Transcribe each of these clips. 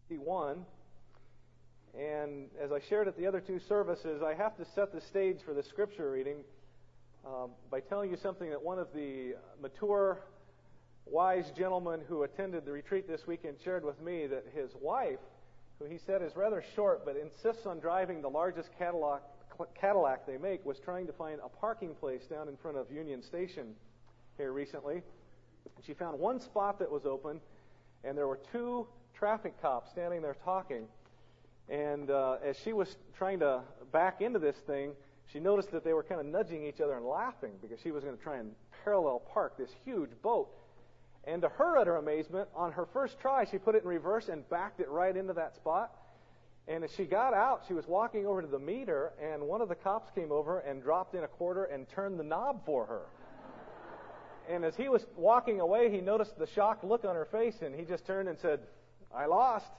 51. And as I shared at the other two services, I have to set the stage for the scripture reading by telling you something that one of the mature, wise gentlemen who attended the retreat this weekend shared with me, that his wife, who he said is rather short but insists on driving the largest Cadillac they make, was trying to find a parking place down in front of Union Station here recently. She found one spot that was open, and there were two traffic cops standing there talking. And as she was trying to back into this thing, she noticed that they were kind of nudging each other and laughing because she was going to try and parallel park this huge boat. And to her utter amazement, on her first try, she put it in reverse and backed it right into that spot. And as she got out, she was walking over to the meter, and one of the cops came over and dropped in a quarter and turned the knob for her. And as he was walking away, he noticed the shocked look on her face, and he just turned and said, "I lost."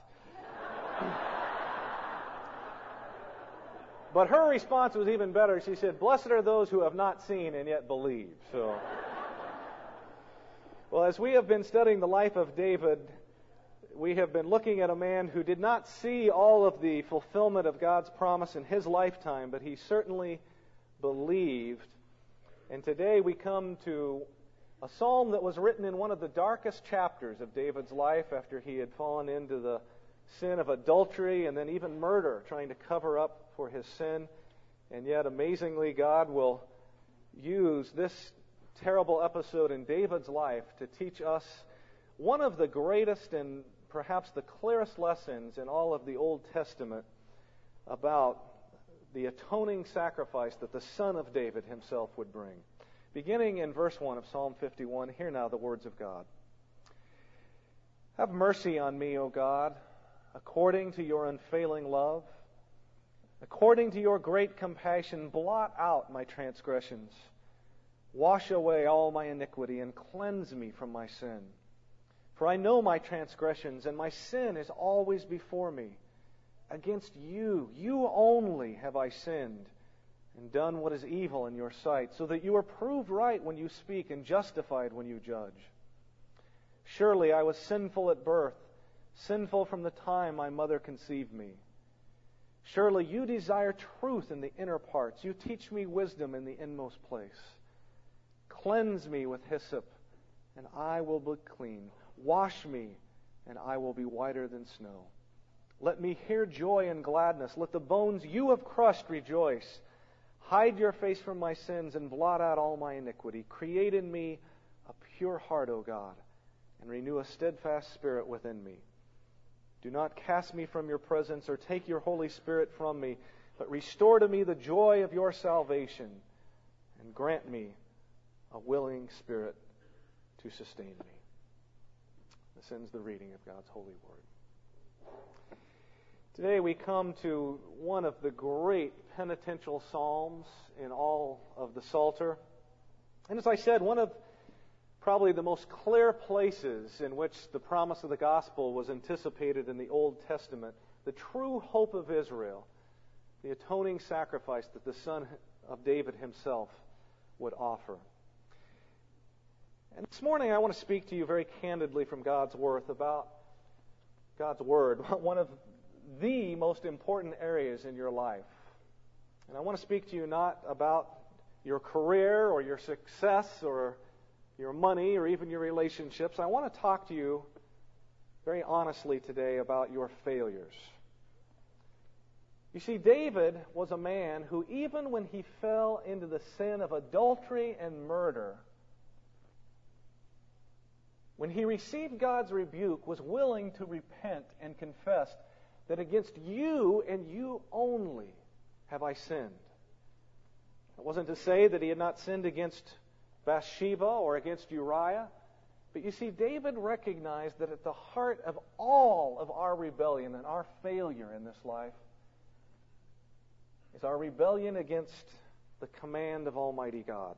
But her response was even better. She said, "Blessed are those who have not seen and yet believe." So, well, as we have been studying the life of David, we have been looking at a man who did not see all of the fulfillment of God's promise in his lifetime, but he certainly believed. And today we come to a psalm that was written in one of the darkest chapters of David's life after he had fallen into the sin of adultery and then even murder, trying to cover up for his sin. And yet, amazingly, God will use this terrible episode in David's life to teach us one of the greatest and perhaps the clearest lessons in all of the Old Testament about the atoning sacrifice that the Son of David himself would bring. Beginning in verse 1 of Psalm 51, hear now the words of God. "Have mercy on me, O God, according to your unfailing love. According to your great compassion, blot out my transgressions. Wash away all my iniquity and cleanse me from my sin. For I know my transgressions, and my sin is always before me. Against you, you only have I sinned and done what is evil in your sight, so that you are proved right when you speak and justified when you judge. Surely I was sinful at birth, sinful from the time my mother conceived me. Surely you desire truth in the inner parts. You teach me wisdom in the inmost place. Cleanse me with hyssop, and I will be clean. Wash me, and I will be whiter than snow. Let me hear joy and gladness. Let the bones you have crushed rejoice. Hide your face from my sins and blot out all my iniquity. Create in me a pure heart, O God, and renew a steadfast spirit within me. Do not cast me from your presence or take your Holy Spirit from me, but restore to me the joy of your salvation and grant me a willing spirit to sustain me." This ends the reading of God's holy word. Today we come to one of the great penitential psalms in all of the Psalter. And as I said, one of probably the most clear places in which the promise of the gospel was anticipated in the Old Testament, the true hope of Israel, the atoning sacrifice that the Son of David himself would offer. And this morning I want to speak to you very candidly from God's Word about God's Word, one of the most important areas in your life. And I want to speak to you not about your career or your success or your money or even your relationships. I want to talk to you very honestly today about your failures. You see, David was a man who, even when he fell into the sin of adultery and murder, when he received God's rebuke, was willing to repent and confess that against you and you only have I sinned. It wasn't to say that he had not sinned against Bathsheba or against Uriah, but you see, David recognized that at the heart of all of our rebellion and our failure in this life is our rebellion against the command of Almighty God.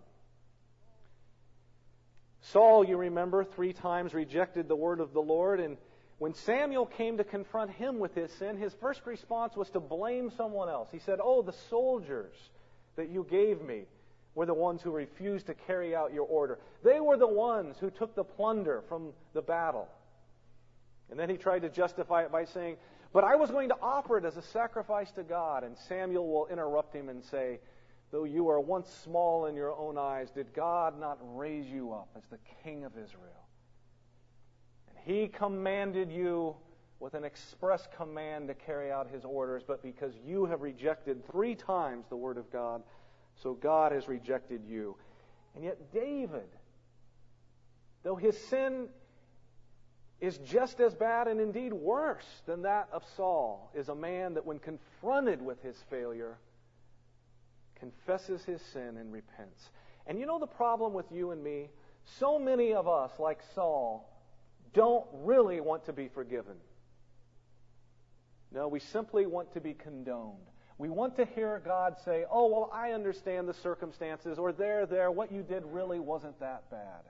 Saul, you remember, 3 times rejected the word of the Lord, and when Samuel came to confront him with his sin, his first response was to blame someone else. He said, "Oh, the soldiers that you gave me were the ones who refused to carry out your order. They were the ones who took the plunder from the battle." And then he tried to justify it by saying, but I was going to offer it as a sacrifice to God. And Samuel will interrupt him and say, though you were once small in your own eyes, did God not raise you up as the king of Israel? And he commanded you with an express command to carry out his orders, but because you have rejected 3 times the word of God, so God has rejected you. And yet David, though his sin is just as bad and indeed worse than that of Saul, is a man that when confronted with his failure, confesses his sin and repents. And you know the problem with you and me? So many of us, like Saul, don't really want to be forgiven. No, we simply want to be condoned. We want to hear God say, oh, well, I understand the circumstances, or there, what you did really wasn't that bad.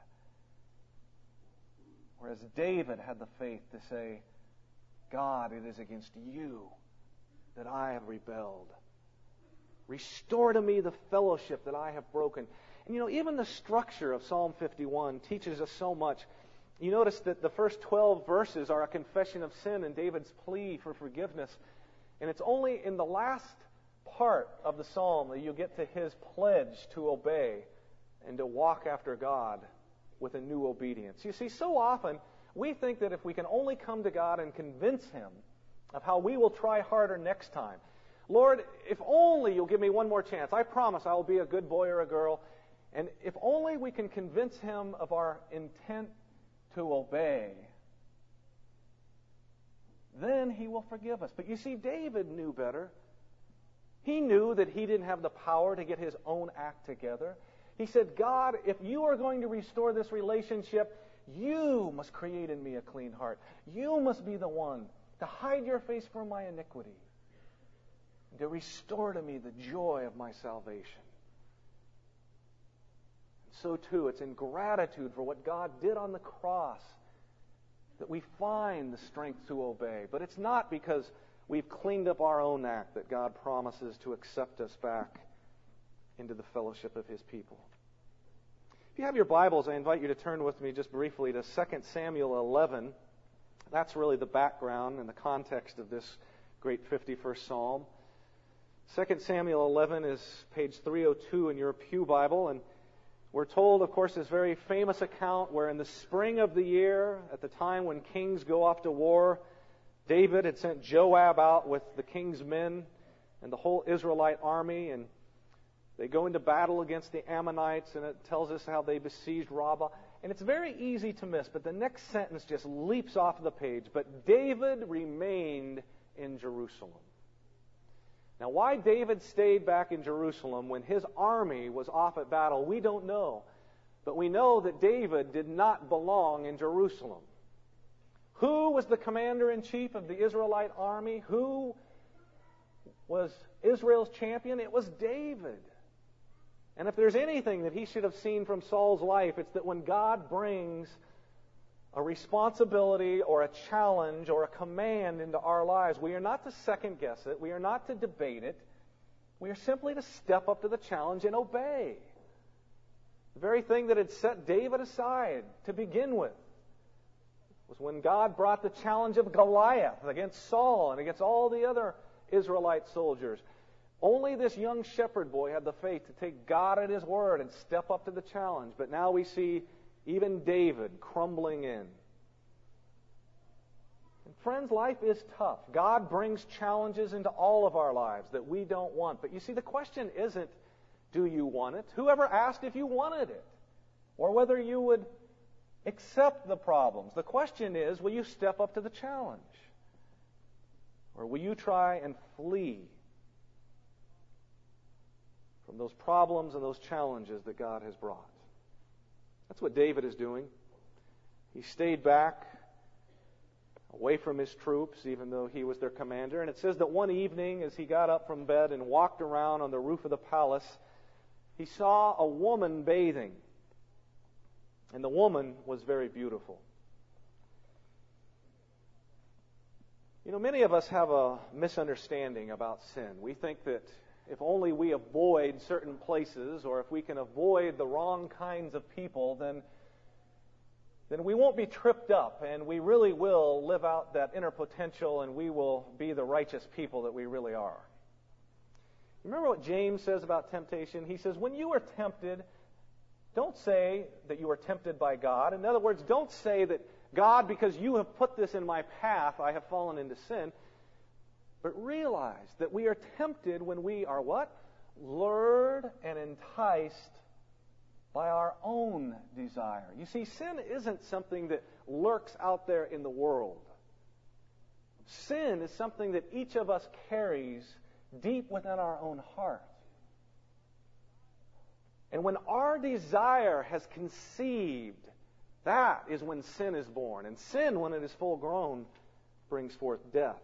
Whereas David had the faith to say, God, it is against you that I have rebelled. Restore to me the fellowship that I have broken. And you know, even the structure of Psalm 51 teaches us so much. You notice that the first 12 verses are a confession of sin and David's plea for forgiveness. And it's only in the last part of the psalm that you get to his pledge to obey and to walk after God with a new obedience. You see, so often we think that if we can only come to God and convince Him of how we will try harder next time. Lord, if only you'll give me one more chance. I promise I will be a good boy or a girl. And if only we can convince Him of our intent to obey, then He will forgive us. But you see, David knew better. He knew that he didn't have the power to get his own act together. He said, God, if you are going to restore this relationship, you must create in me a clean heart. You must be the one to hide your face from my iniquity, and to restore to me the joy of my salvation. And so too, it's in gratitude for what God did on the cross that we find the strength to obey. But it's not because we've cleaned up our own act that God promises to accept us back into the fellowship of His people. If you have your Bibles, I invite you to turn with me just briefly to 2 Samuel 11. That's really the background and the context of this great 51st Psalm. 2 Samuel 11 is page 302 in your pew Bible, and we're told, of course, this very famous account where in the spring of the year, at the time when kings go off to war, David had sent Joab out with the king's men and the whole Israelite army, and they go into battle against the Ammonites, and it tells us how they besieged Rabbah. And it's very easy to miss, but the next sentence just leaps off the page. But David remained in Jerusalem. Now, why David stayed back in Jerusalem when his army was off at battle, we don't know. But we know that David did not belong in Jerusalem. Who was the commander-in-chief of the Israelite army? Who was Israel's champion? It was David. And if there's anything that he should have seen from Saul's life, it's that when God brings a responsibility or a challenge or a command into our lives, we are not to second-guess it. We are not to debate it. We are simply to step up to the challenge and obey. The very thing that had set David aside to begin with was when God brought the challenge of Goliath against Saul and against all the other Israelite soldiers. Only this young shepherd boy had the faith to take God at His word and step up to the challenge. But now we see even David crumbling in. And friends, life is tough. God brings challenges into all of our lives that we don't want. But you see, the question isn't, do you want it? Whoever asked if you wanted it? Or whether you would accept the problems. The question is, will you step up to the challenge? Or will you try and flee from those problems and those challenges that God has brought? That's what David is doing. He stayed back, away from his troops, even though he was their commander. And it says that one evening, as he got up from bed and walked around on the roof of the palace, he saw a woman bathing. And the woman was very beautiful. You know, many of us have a misunderstanding about sin. We think that if only we avoid certain places, or if we can avoid the wrong kinds of people, then then we won't be tripped up, and we really will live out that inner potential, and we will be the righteous people that we really are. Remember what James says about temptation? He says, when you are tempted, don't say that you are tempted by God. In other words, don't say that, God, because you have put this in my path, I have fallen into sin. But realize that we are tempted when we are what? Lured and enticed by our own desire. You see, sin isn't something that lurks out there in the world. Sin is something that each of us carries deep within our own heart. And when our desire has conceived, that is when sin is born. And sin, when it is full grown, brings forth death.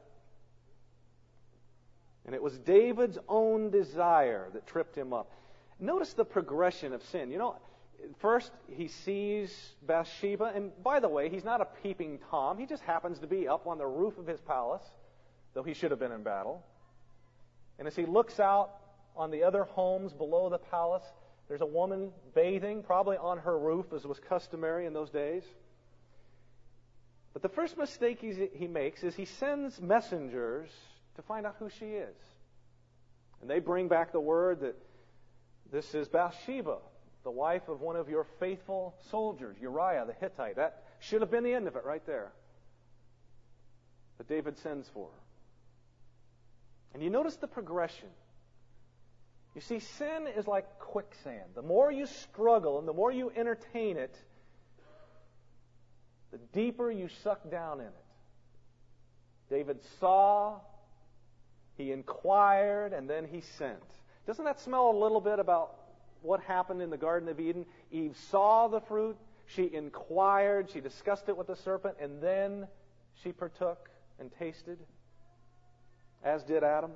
And it was David's own desire that tripped him up. Notice the progression of sin. You know, first he sees Bathsheba, and by the way, he's not a peeping Tom. He just happens to be up on the roof of his palace, though he should have been in battle. And as he looks out on the other homes below the palace, there's a woman bathing, probably on her roof, as was customary in those days. But the first mistake he makes is he sends messengers to find out who she is. And they bring back the word that this is Bathsheba, the wife of one of your faithful soldiers, Uriah the Hittite. That should have been the end of it right there. But David sends for her. And you notice the progression. You see, sin is like quicksand. The more you struggle and the more you entertain it, the deeper you suck down in it. David saw, he inquired, and then he sent. Doesn't that smell a little bit about what happened in the Garden of Eden? Eve saw the fruit, she inquired, she discussed it with the serpent, and then she partook and tasted, as did Adam.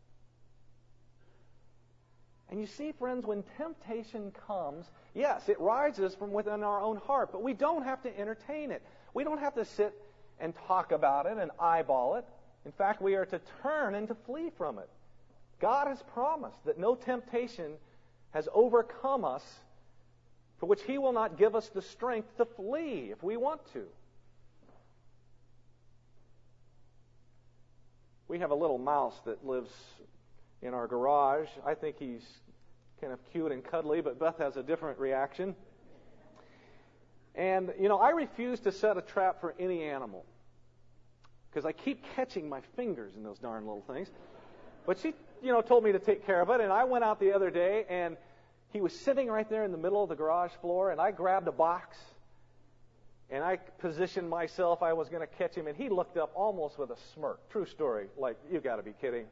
And you see, friends, when temptation comes, yes, it rises from within our own heart, but we don't have to entertain it. We don't have to sit and talk about it and eyeball it. In fact, we are to turn and to flee from it. God has promised that no temptation has overcome us for which He will not give us the strength to flee if we want to. We have a little mouse that lives in our garage. I think he's kind of cute and cuddly, but Beth has a different reaction. And, you know, I refuse to set a trap for any animal because I keep catching my fingers in those darn little things. But she, you know, told me to take care of it, and I went out the other day, and he was sitting right there in the middle of the garage floor, and I grabbed a box, and I positioned myself. I was going to catch him, and he looked up almost with a smirk. True story. Like, you got to be kidding.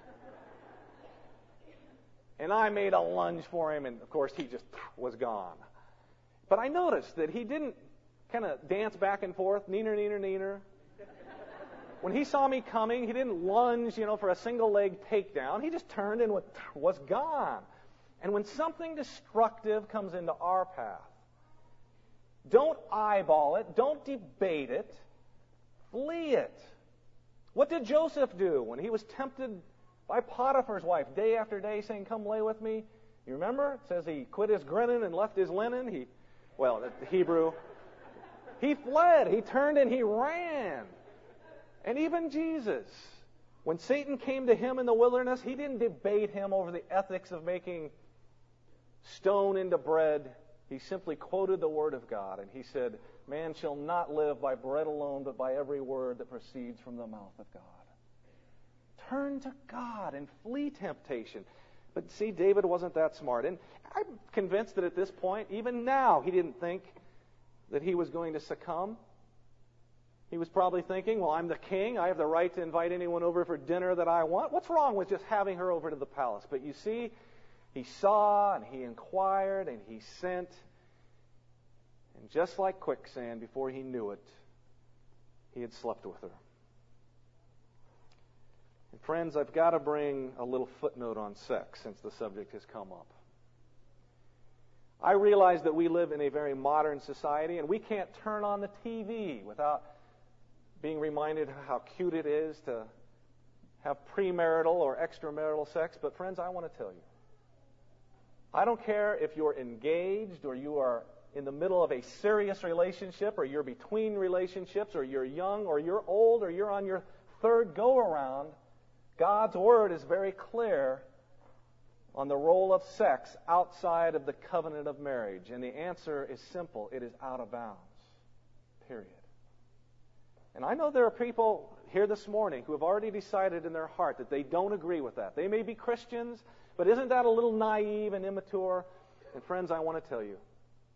And I made a lunge for him, and of course he just was gone. But I noticed that he didn't kind of dance back and forth, neener, neener, neener. When he saw me coming, he didn't lunge, you know, for a single leg takedown. He just turned and was gone. And when something destructive comes into our path, don't eyeball it, don't debate it, flee it. What did Joseph do when he was tempted by Potiphar's wife day after day saying, "Come lay with me"? You remember? It says he quit his grinning and left his linen. The Hebrew. He fled. He turned and he ran. And even Jesus, when Satan came to him in the wilderness, he didn't debate him over the ethics of making stone into bread. He simply quoted the Word of God, and he said, "Man shall not live by bread alone, but by every word that proceeds from the mouth of God." Turn to God and flee temptation. But see, David wasn't that smart. And I'm convinced that at this point, even now, he didn't think that he was going to succumb. He was probably thinking, well, I'm the king. I have the right to invite anyone over for dinner that I want. What's wrong with just having her over to the palace? But you see, he saw and he inquired and he sent. And just like quicksand, before he knew it, he had slept with her. And friends, I've got to bring a little footnote on sex since the subject has come up. I realize that we live in a very modern society, and we can't turn on the TV without being reminded how cute it is to have premarital or extramarital sex. But friends, I want to tell you, I don't care if you're engaged or you are in the middle of a serious relationship, or you're between relationships, or you're young, or you're old, or you're on your third go-around, God's Word is very clear on the role of sex outside of the covenant of marriage. And the answer is simple. It is out of bounds. Period. And I know there are people here this morning who have already decided in their heart that they don't agree with that. They may be Christians, but isn't that a little naive and immature? And friends, I want to tell you,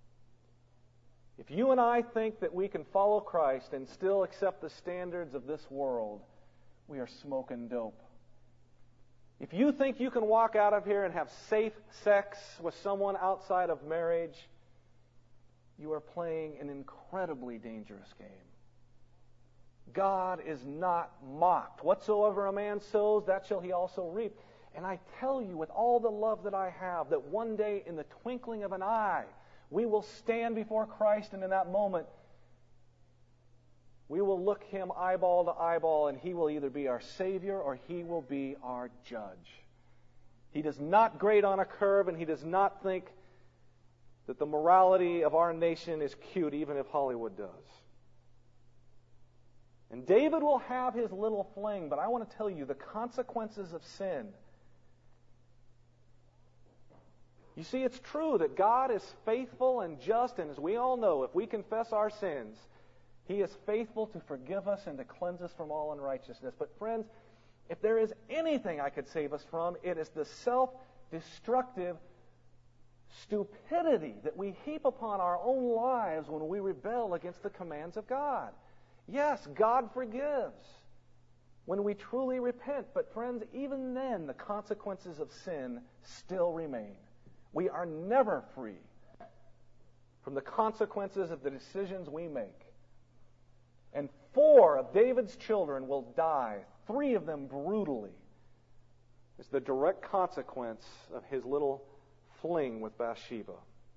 if you and I think that we can follow Christ and still accept the standards of this world, we are smoking dope. If you think you can walk out of here and have safe sex with someone outside of marriage, you are playing an incredibly dangerous game. God is not mocked. Whatsoever a man sows, that shall he also reap. And I tell you with all the love that I have, that one day in the twinkling of an eye, we will stand before Christ, and in that moment, we will look Him eyeball to eyeball, and He will either be our Savior or He will be our judge. He does not grade on a curve, and He does not think that the morality of our nation is cute, even if Hollywood does. And David will have his little fling, but I want to tell you the consequences of sin. You see, it's true that God is faithful and just, and as we all know, if we confess our sins, He is faithful to forgive us and to cleanse us from all unrighteousness. But friends, if there is anything I could save us from, it is the self-destructive stupidity that we heap upon our own lives when we rebel against the commands of God. Yes, God forgives when we truly repent. But friends, even then, the consequences of sin still remain. We are never free from the consequences of the decisions we make. And 4 of David's children will die, 3 of them brutally, as the direct consequence of his little fling with Bathsheba.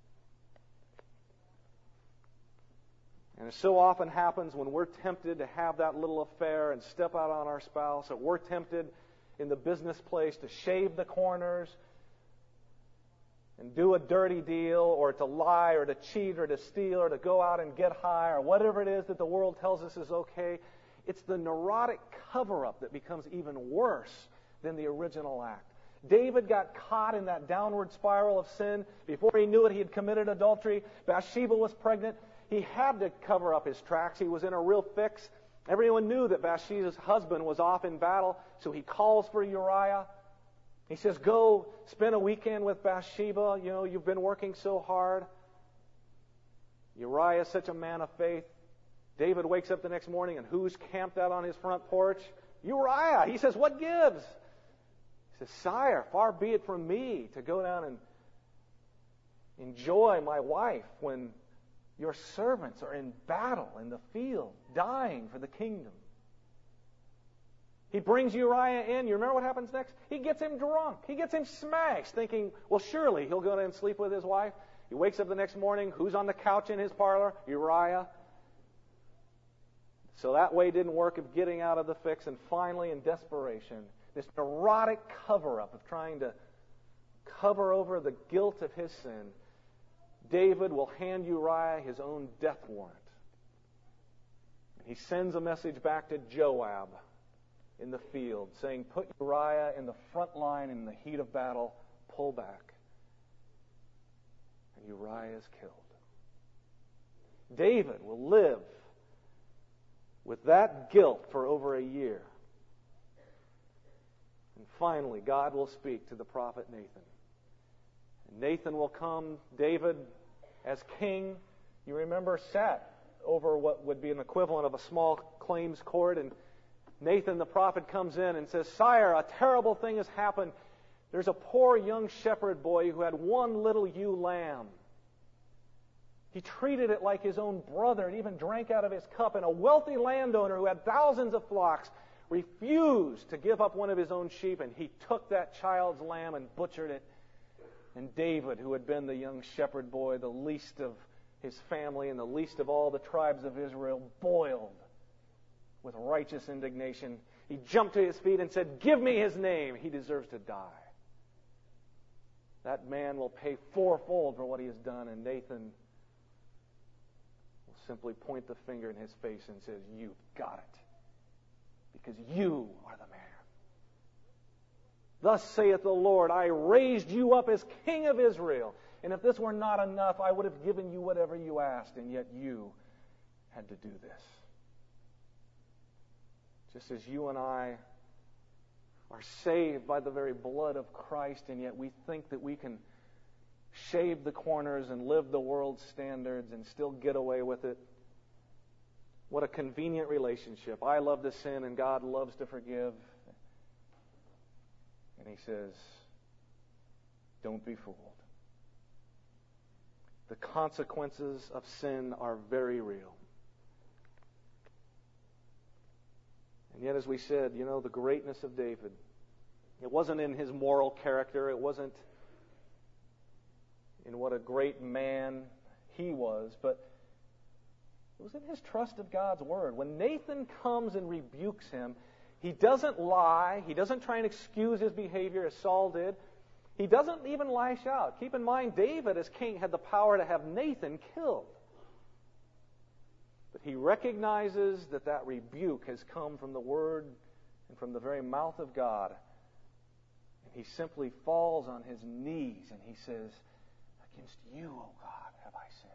And it so often happens when we're tempted to have that little affair and step out on our spouse, or we're tempted in the business place to shave the corners and do a dirty deal, or to lie, or to cheat, or to steal, or to go out and get high, or whatever it is that the world tells us is okay. It's the neurotic cover-up that becomes even worse than the original act. David got caught in that downward spiral of sin. Before he knew it, he had committed adultery. Bathsheba was pregnant. He had to cover up his tracks. He was in a real fix. Everyone knew that Bathsheba's husband was off in battle, so he calls for Uriah. He says, go spend a weekend with Bathsheba. You know, you've been working so hard. Uriah is such a man of faith. David wakes up the next morning, and who's camped out on his front porch? Uriah. He says, what gives? He says, Sire, far be it from me to go down and enjoy my wife when your servants are in battle in the field, dying for the kingdom. He brings Uriah in. You remember what happens next? He gets him drunk. He gets him smashed, thinking, well, surely he'll go down and sleep with his wife. He wakes up the next morning. Who's on the couch in his parlor? Uriah. So that way didn't work of getting out of the fix. And finally, in desperation, this neurotic cover-up of trying to cover over the guilt of his sin, David will hand Uriah his own death warrant. He sends a message back to Joab in the field, saying, put Uriah in the front line in the heat of battle, pull back. And Uriah is killed. David will live with that guilt for over a year. And finally, God will speak to the prophet Nathan. And Nathan will come, David, as king, you remember, sat over what would be an equivalent of a small claims court, and Nathan the prophet comes in and says, Sire, a terrible thing has happened. There's a poor young shepherd boy who had one little ewe lamb. He treated it like his own brother and even drank out of his cup. And a wealthy landowner who had thousands of flocks refused to give up one of his own sheep, and he took that child's lamb and butchered it. And David, who had been the young shepherd boy, the least of his family and the least of all the tribes of Israel, boiled with righteous indignation. He jumped to his feet and said, give me his name. He deserves to die. That man will pay fourfold for what he has done. And Nathan simply point the finger in his face and says, "You've got it, because you are the man. Thus saith the Lord, I raised you up as king of Israel. And if this were not enough, I would have given you whatever you asked, and yet you had to do this." Just as you and I are saved by the very blood of Christ, and yet we think that we can shave the corners and live the world's standards and still get away with it. What a convenient relationship. I love to sin and God loves to forgive. And He says, don't be fooled. The consequences of sin are very real. And yet, as we said, the greatness of David, it wasn't in his moral character. It wasn't in what a great man he was, but it was in his trust of God's Word. When Nathan comes and rebukes him, he doesn't lie. He doesn't try and excuse his behavior as Saul did. He doesn't even lash out. Keep in mind, David, as king, had the power to have Nathan killed. But he recognizes that that rebuke has come from the Word and from the very mouth of God. And he simply falls on his knees and he says, against you, O God, have I sinned.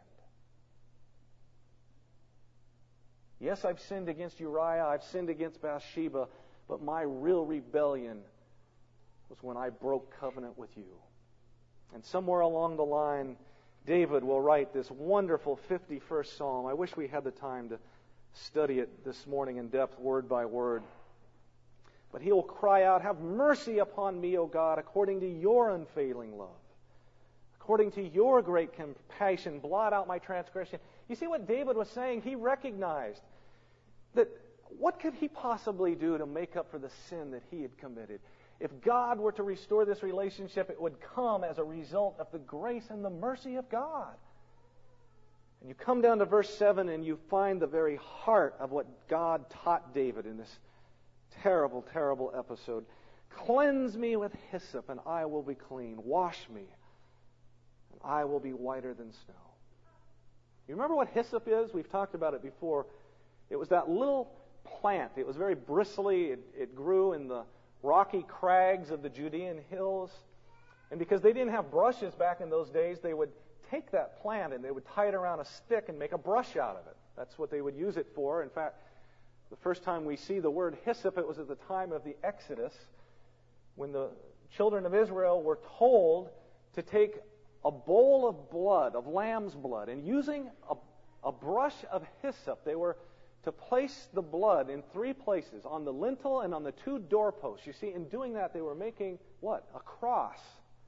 Yes, I've sinned against Uriah, I've sinned against Bathsheba, but my real rebellion was when I broke covenant with you. And somewhere along the line, David will write this wonderful 51st Psalm. I wish we had the time to study it this morning in depth, word by word. But he will cry out, have mercy upon me, O God, according to your unfailing love. According to your great compassion, blot out my transgression. You see what David was saying? He recognized that what could he possibly do to make up for the sin that he had committed? If God were to restore this relationship, it would come as a result of the grace and the mercy of God. And you come down to verse 7 and you find the very heart of what God taught David in this terrible, terrible episode. Cleanse me with hyssop and I will be clean. Wash me and I will be whiter than snow. You remember what hyssop is? We've talked about it before. It was that little plant. It was very bristly. It grew in the rocky crags of the Judean hills. And because they didn't have brushes back in those days, they would take that plant and they would tie it around a stick and make a brush out of it. That's what they would use it for. In fact, the first time we see the word hyssop, it was at the time of the Exodus, when the children of Israel were told to take a bowl of blood, of lamb's blood, and using a brush of hyssop, they were to place the blood in 3 places, on the lintel and on the 2 doorposts. You see, in doing that, they were making what? A cross.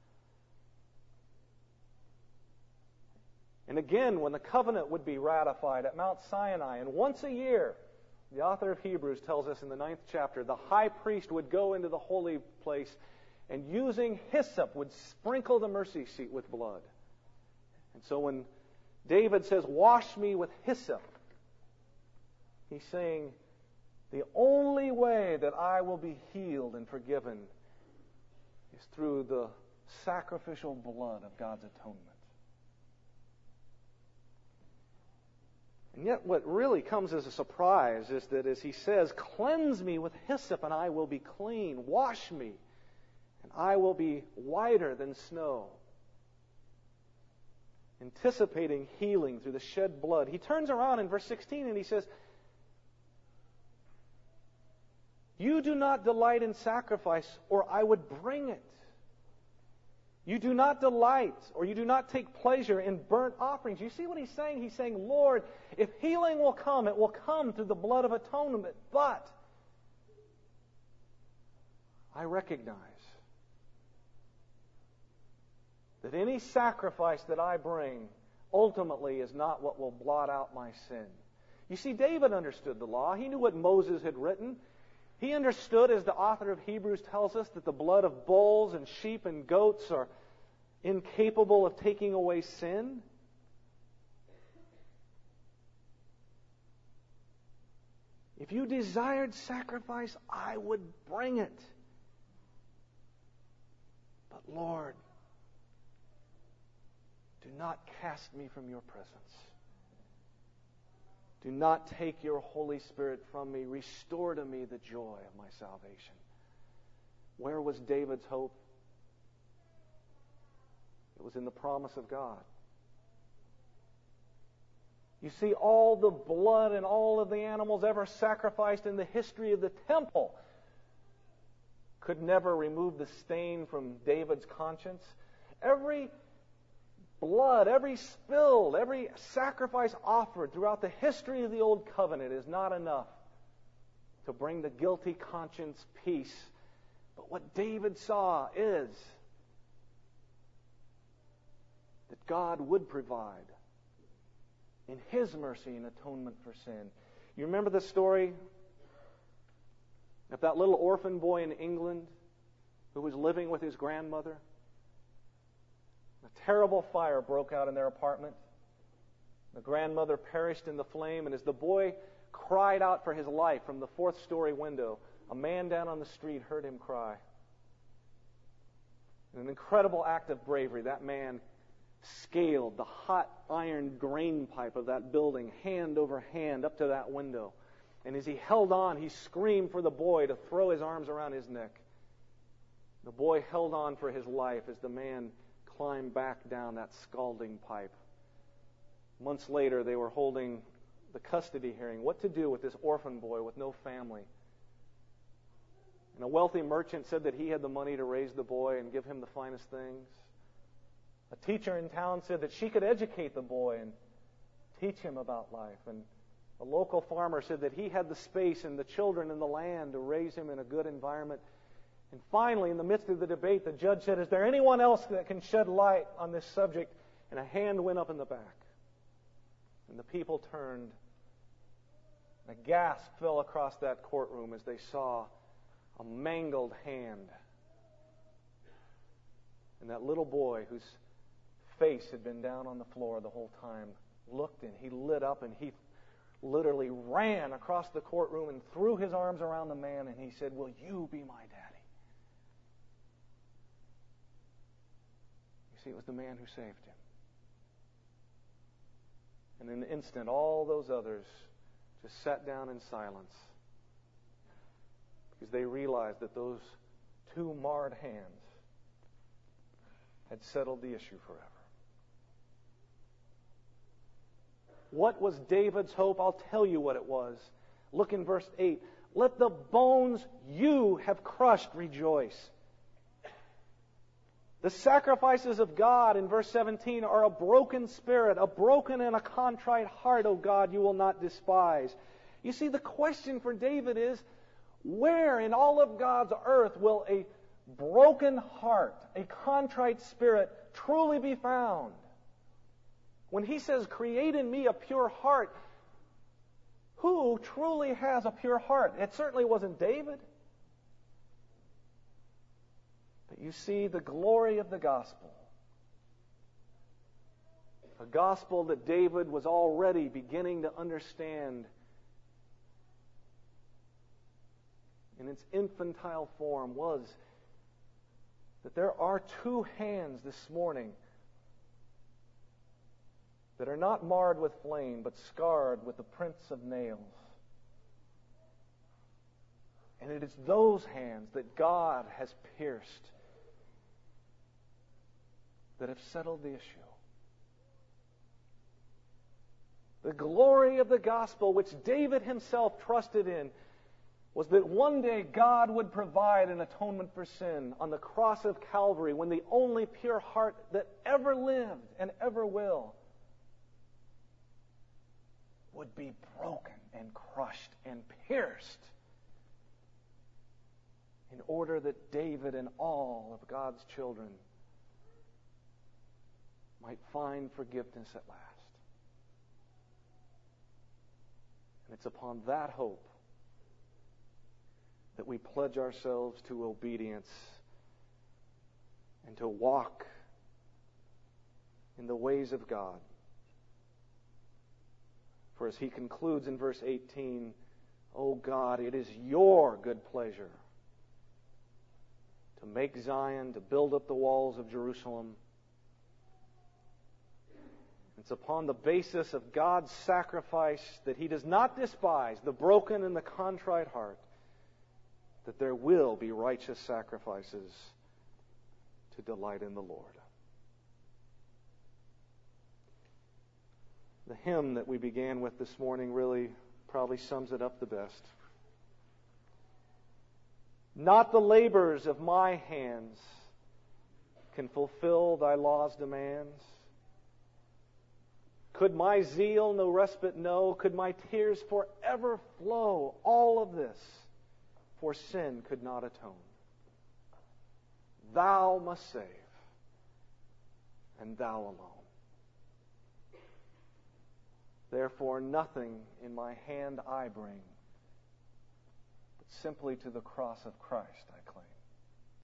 And again, when the covenant would be ratified at Mount Sinai, and once a year, the author of Hebrews tells us in the 9th chapter, the high priest would go into the holy place and using hyssop would sprinkle the mercy seat with blood. And so when David says, wash me with hyssop, he's saying, the only way that I will be healed and forgiven is through the sacrificial blood of God's atonement. And yet what really comes as a surprise is that as he says, cleanse me with hyssop and I will be clean. Wash me and I will be whiter than snow. Anticipating healing through the shed blood. He turns around in verse 16 and he says, you do not delight in sacrifice, or I would bring it. You do not delight, or you do not take pleasure in burnt offerings. You see what he's saying? He's saying, Lord, if healing will come, it will come through the blood of atonement. But I recognize that any sacrifice that I bring ultimately is not what will blot out my sin. You see, David understood the law. He knew what Moses had written. He understood, as the author of Hebrews tells us, that the blood of bulls and sheep and goats are incapable of taking away sin. If you desired sacrifice, I would bring it. But Lord, do not cast me from your presence. Do not take your Holy Spirit from me. Restore to me the joy of my salvation. Where was David's hope? It was in the promise of God. You see, all the blood and all of the animals ever sacrificed in the history of the temple could never remove the stain from David's conscience. Every blood, every spilled, every sacrifice offered throughout the history of the Old Covenant is not enough to bring the guilty conscience peace. But what David saw is that God would provide in His mercy and atonement for sin. You remember the story of that little orphan boy in England who was living with his grandmother? A terrible fire broke out in their apartment. The grandmother perished in the flame, and as the boy cried out for his life from the fourth-story window, a man down on the street heard him cry. In an incredible act of bravery, that man scaled the hot iron drain pipe of that building, hand over hand, up to that window. And as he held on, he screamed for the boy to throw his arms around his neck. The boy held on for his life as the man climbed back down that scalding pipe. Months later, they were holding the custody hearing, what to do with this orphan boy with no family. And a wealthy merchant said that he had the money to raise the boy and give him the finest things. A teacher in town said that she could educate the boy and teach him about life. And a local farmer said that he had the space and the children and the land to raise him in a good environment. And finally, in the midst of the debate, the judge said, "Is there anyone else that can shed light on this subject?" And a hand went up in the back. And the people turned. A gasp fell across that courtroom as they saw a mangled hand. And that little boy whose face had been down on the floor the whole time looked, and he lit up, and he literally ran across the courtroom and threw his arms around the man, and he said, "Will you be my daddy?" You see, it was the man who saved him. And in an instant, all those others just sat down in silence because they realized that those two marred hands had settled the issue forever. What was David's hope? I'll tell you what it was. Look in verse 8. Let the bones you have crushed rejoice. The sacrifices of God in verse 17 are a broken spirit, a broken and a contrite heart, O God, you will not despise. You see, the question for David is, where in all of God's earth will a broken heart, a contrite spirit, truly be found? When he says, "Create in me a pure heart," who truly has a pure heart? It certainly wasn't David. But you see the glory of the gospel. A gospel that David was already beginning to understand in its infantile form was that there are two hands this morning that are not marred with flame, but scarred with the prints of nails. And it is those hands that God has pierced that have settled the issue. The glory of the gospel, which David himself trusted in, was that one day God would provide an atonement for sin on the cross of Calvary, when the only pure heart that ever lived and ever will would be broken and crushed and pierced, in order that David and all of God's children might find forgiveness at last. And it's upon that hope that we pledge ourselves to obedience and to walk in the ways of God. For as he concludes in verse 18, "O God, it is your good pleasure to make Zion, to build up the walls of Jerusalem." It's upon the basis of God's sacrifice that He does not despise the broken and the contrite heart, that there will be righteous sacrifices to delight in the Lord. The hymn that we began with this morning really probably sums it up the best. Not the labors of my hands can fulfill thy law's demands. Could my zeal no respite know? Could my tears forever flow? All of this for sin could not atone. Thou must save, and Thou alone. Therefore, nothing in my hand I bring, but simply to the cross of Christ I cling.